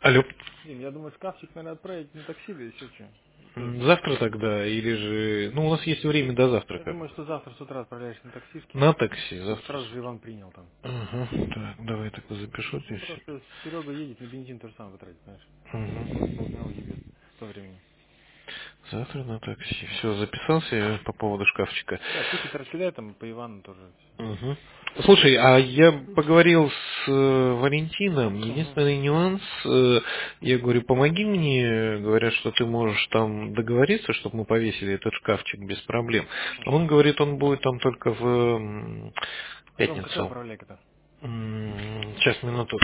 Алло. Дим, я думаю, шкафчик надо отправить на такси, да еще что. Тоже. Завтра тогда, или же... Ну, у нас есть время до Я завтрака. думаю, что завтра с утра отправляешь на таксишке, На такси, чтобы завтра. сразу же Иван принял там. Ага, так, давай так запишу Ну, здесь. просто Серега едет, на бензин то же самое потратит, понимаешь? Угу. Полдня уебет по времени. Завтра на такси. Все, записался я по поводу шкафчика. Да, тикет раскидай там по Ивану тоже. Угу. Слушай, а я поговорил с Валентином. Угу. Единственный нюанс, я говорю, помоги мне, говорят, что ты можешь там договориться, чтобы мы повесили этот шкафчик без проблем. А он говорит, он будет там только в Ром, какая пятницу. управляйка-то? Сейчас, минуту.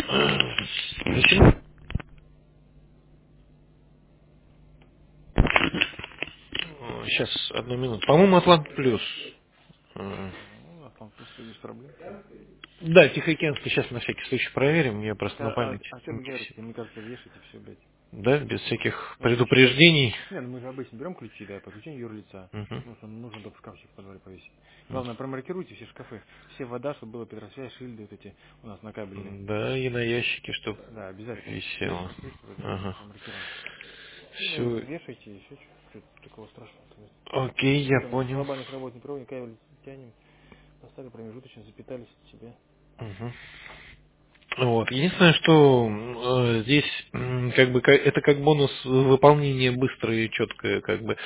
Сейчас, одну минуту. По-моему, Атлант Плюс. М. Ну, Атлан плюс все без проблем. Да, Тихоокеанский, сейчас на всякий случай проверим, я просто на А, память. что ты говоришь? Мне кажется, вешать и все, блядь. Да, без всяких Ну, ключи. предупреждений. Не, ну мы же обычно берем ключи, да, подключение юрлица. Мгм. Потому что нужно только шкафчик в подвале повесить. Главное, промаркируйте все шкафы. Все вода, чтобы было Петросвязь, шильды вот эти у нас накабельные. Да, и на ящике, чтоб Да, обязательно. висело. Ящики есть, чтобы обязательно Ага. промаркируем. Ну, Все. вешайте и все, что такого страшного. Окей, я Потом из понял. барабанных работ не проводим, кабель тянем, поставили промежуточно, запитались себе. Мгм. Вот. Единственное, что здесь как бы это как бонус выполнения быстрое и четкое как бы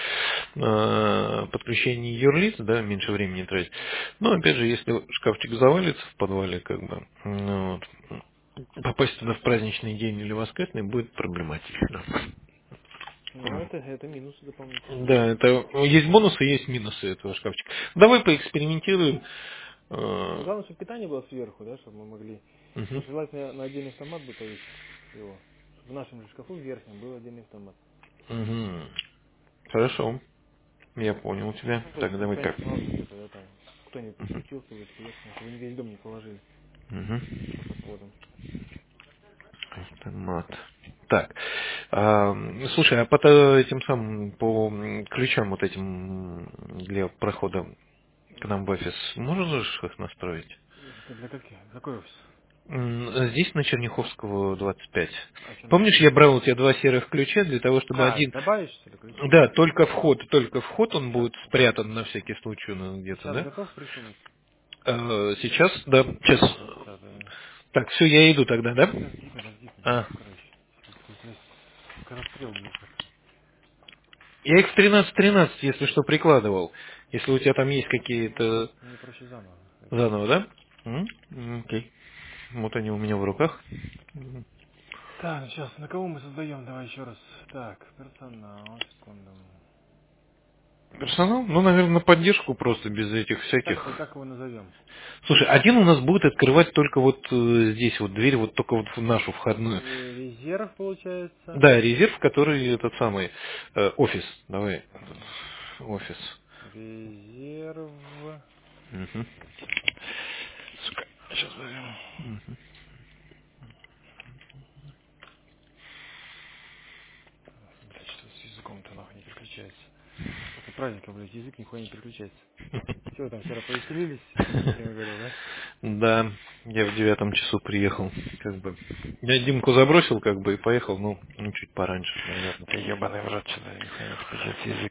подключение юрлиц, да, меньше времени тратить. Но опять же, если шкафчик завалится в подвале, как бы, вот, попасть туда в праздничный день или воскресный будет проблематично. Ну, это минусы дополнительные. Да, это есть бонусы, есть минусы этого шкафчика. Давай поэкспериментируем. Ну, Э, главное, чтобы питание было сверху, да, чтобы мы могли... Ну, мгм. желательно на отдельный автомат бы повесить его. Чтобы в нашем же шкафу верхнем был отдельный автомат. Мгм. Хорошо, я понял тебя. Ну, то есть Так, на давай так. крайний случай, когда там кто-нибудь подключился, будет приехать, чтобы они весь дом не положили Мгм. под подводом. Автомат. Так, слушай, а по этим самым, по ключам вот этим для прохода к нам в офис, можешь их настроить? Это для каких? Какой офис? Здесь на Черняховского 25. А что надо? Помнишь, я брал у тебя два серых ключа для того, чтобы А, один... добавить что ли ключи? Да, только вход он будет спрятан на всякий случай ну, где-то, Сейчас да? готов присунуть? Сейчас, да, сейчас. Сейчас, да. Так, все, я иду тогда, да? Подожди, А. короче. Сейчас скорострел будет. Я их в 13-13, если что, прикладывал. Если у тебя там есть какие-то Мне проще заново. заново, да? Окей. Вот они у меня в руках. Так, ну сейчас, на кого мы создаем? Давай еще раз. Так, персонал, секунду. Персонал? Ну, наверное, на поддержку просто, без этих Как, всяких. как его назовем? Слушай, один у нас будет открывать только вот здесь вот дверь, вот только вот в нашу входную. Резерв, получается. Да, резерв, который этот самый офис. Давай. Офис. Резерв. Мгм. Сейчас возьмем. Блять, что с языком-то нахуй не переключается. После праздника, блядь, язык нихуя не переключается. Че вы там вчера повеселились? Дима говорил, да? Да, я в 9 часу приехал, как бы. Я Димку забросил, как бы, и поехал, ну чуть пораньше, наверное. Ты ебаный в рот сюда, нихуя не переключается язык.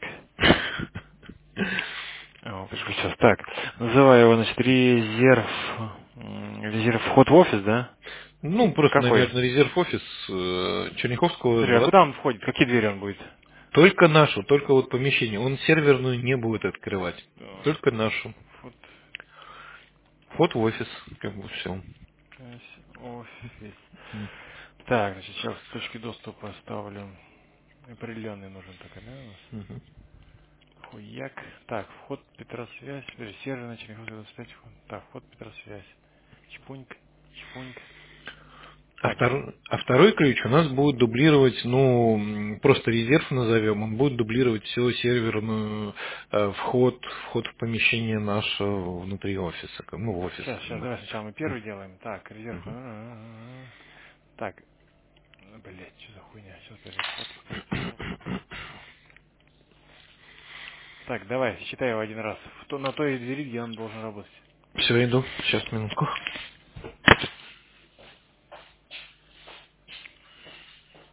О, переключился. Так, называю его, значит, резерв. Резерв вход в офис, да? Ну, просто, Какой? наверное, резерв офис Черняховского Смотри, а 20. куда он входит? Какие двери он будет? Только нашу, только вот помещение. Он серверную не будет открывать. Так, Только нашу. вход Вход в офис, как бы все. офис. Так, значит, сейчас точки доступа ставлю. Определенный нужен только, да, у нас? Хуяк. Так, вход Петросвязь. Сервер на Черняховского 25. Так, вход Петросвязь. Чпуньк, чпуньк. А, Так, а второй ключ у нас будет дублировать, ну, просто резерв назовем, он будет дублировать всю серверную вход в помещение наше внутри офиса, ну, в офис, сейчас, как бы. давай сначала мы первый делаем. Так, резерв. Мгм. Так, блять, что за хуйня? Сейчас, подожди, вход. Так, давай, считай его один раз. На той двери, где он должен работать. Все, иду. Сейчас, минутку.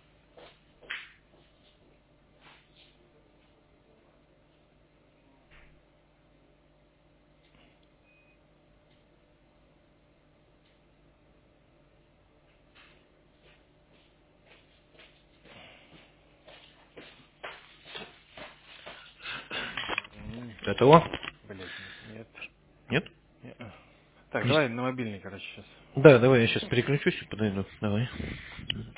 этого. Блять, нет. Нет? Нет. Так, давай на мобильный, короче, сейчас. Да, давай я сейчас переключусь и подойду. Давай.